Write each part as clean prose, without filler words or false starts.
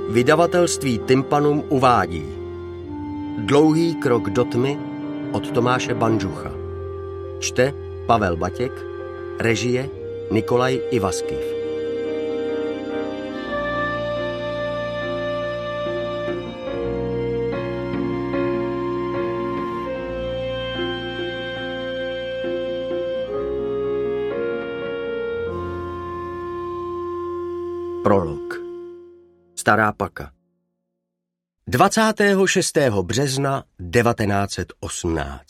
Vydavatelství Tympanum uvádí Dlouhý krok do tmy od Tomáše Bandžucha. Čte Pavel Batěk, režie Nikolaj Ivaskyv. Prolog. Stará Paka. 26. března 1918.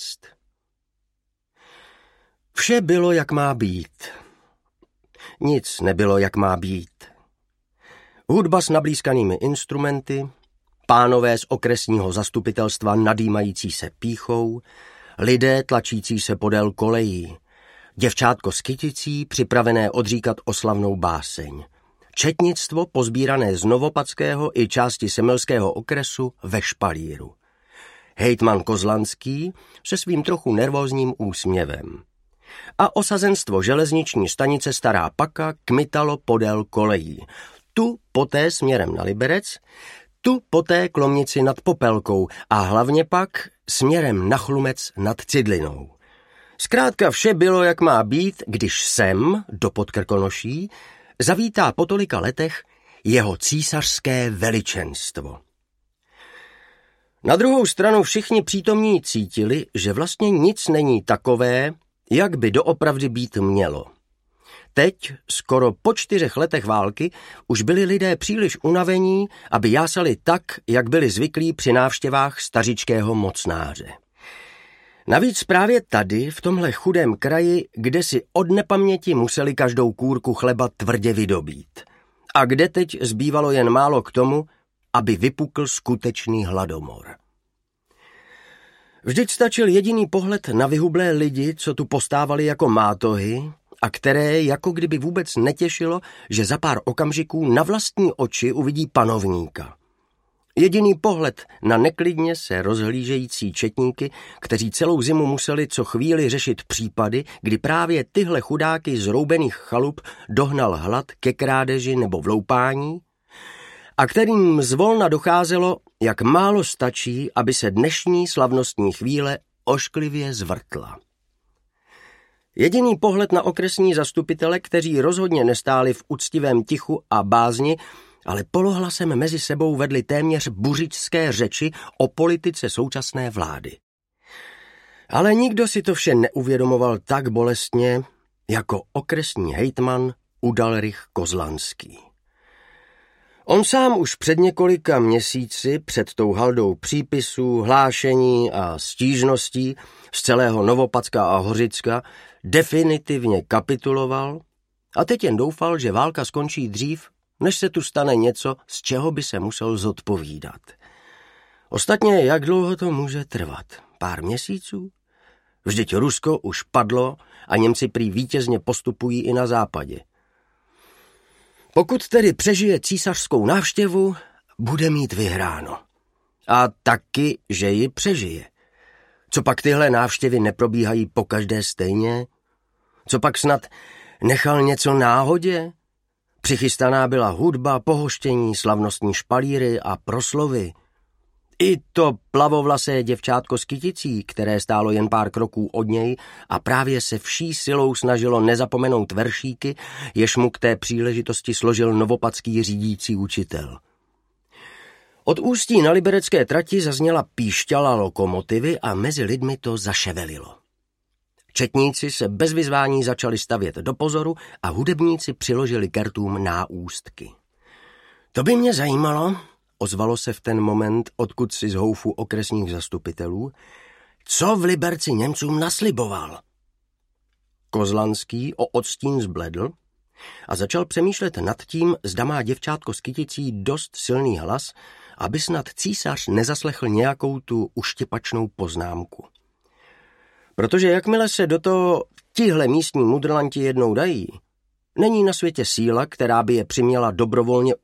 Vše bylo, jak má být. Nic nebylo, jak má být. Hudba s nablízkanými instrumenty, pánové z okresního zastupitelstva nadýmající se pýchou, lidé tlačící se podél kolejí, děvčátko s kyticí připravené odříkat oslavnou báseň. Četnictvo pozbírané z Novopadského i části Semilského okresu ve špalíru. Hejtman Kozlanský se svým trochu nervózním úsměvem. A osazenstvo železniční stanice Stará Paka kmitalo podél kolejí. Tu poté směrem na Liberec, tu poté k Lomnici nad Popelkou a hlavně pak směrem na Chlumec nad Cidlinou. Zkrátka vše bylo, jak má být, když sem, do Podkrkonoší, zavítá po tolika letech jeho císařské veličenstvo. Na druhou stranu všichni přítomní cítili, že vlastně nic není takové, jak by doopravdy být mělo. Teď, skoro po 4 letech války, už byli lidé příliš unavení, aby jásali tak, jak byli zvyklí při návštěvách stařičkého mocnáře. Navíc právě tady, v tomhle chudém kraji, kde si od nepaměti museli každou kůrku chleba tvrdě vydobít. A kde teď zbývalo jen málo k tomu, aby vypukl skutečný hladomor. Vždyť stačil jediný pohled na vyhublé lidi, co tu postávali jako mátohy a které jako kdyby vůbec netěšilo, že za pár okamžiků na vlastní oči uvidí panovníka. Jediný pohled na neklidně se rozhlížející četníky, kteří celou zimu museli co chvíli řešit případy, kdy právě tyhle chudáky z roubených chalup dohnal hlad ke krádeži nebo vloupání a kterým zvolna docházelo, jak málo stačí, aby se dnešní slavnostní chvíle ošklivě zvrtla. Jediný pohled na okresní zastupitele, kteří rozhodně nestáli v úctivém tichu a bázni, ale polohlasem mezi sebou vedli téměř buřičské řeči o politice současné vlády. Ale nikdo si to vše neuvědomoval tak bolestně, jako okresní hejtman Udalrych Kozlanský. On sám už před několika měsíci, před tou haldou přípisů, hlášení a stížností z celého Novopadska a Hořicka definitivně kapituloval a teď jen doufal, že válka skončí dřív, než se tu stane něco, z čeho by se musel zodpovídat. Ostatně, jak dlouho to může trvat? Pár měsíců? Vždyť Rusko už padlo a Němci prý vítězně postupují i na západě. Pokud tedy přežije císařskou návštěvu, bude mít vyhráno. A taky, že ji přežije. Co pak tyhle návštěvy neprobíhají pokaždé stejně? Co pak snad nechal něco náhodě? Přichystaná byla hudba, pohoštění, slavnostní špalíry a proslovy. I to plavovlasé děvčátko s kyticí, které stálo jen pár kroků od něj a právě se vší silou snažilo nezapomenout veršíky, jež mu k té příležitosti složil novopadský řídící učitel. Od Ústí na liberecké trati zazněla píšťala lokomotivy a mezi lidmi to zaševelilo. Četníci se bez vyzvání začali stavět do pozoru a hudebníci přiložili k rtům náústky. To by mě zajímalo, ozvalo se v ten moment, odkud si z houfu okresních zastupitelů, co v Liberci Němcům nasliboval. Kozlanský o odstín zbledl a začal přemýšlet nad tím, zda má děvčátko s kyticí dost silný hlas, aby snad císař nezaslechl nějakou tu uštěpačnou poznámku. Protože jakmile se do toho tihle místní mudrlanti jednou dají, není na světě síla, která by je přiměla dobrovolně